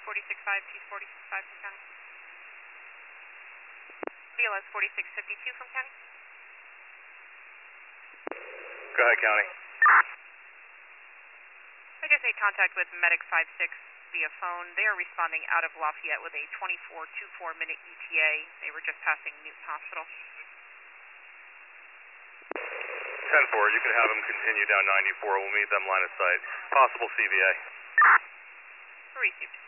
T465, T465 from county. BLS 4652 from county. Go ahead, county. I just made contact with Medic 56 via phone. They are responding out of Lafayette with a 24-24 minute ETA. They were just passing Newton Hospital. 10-4, you can have them continue down 94. We'll meet them line of sight. Possible CVA. Received.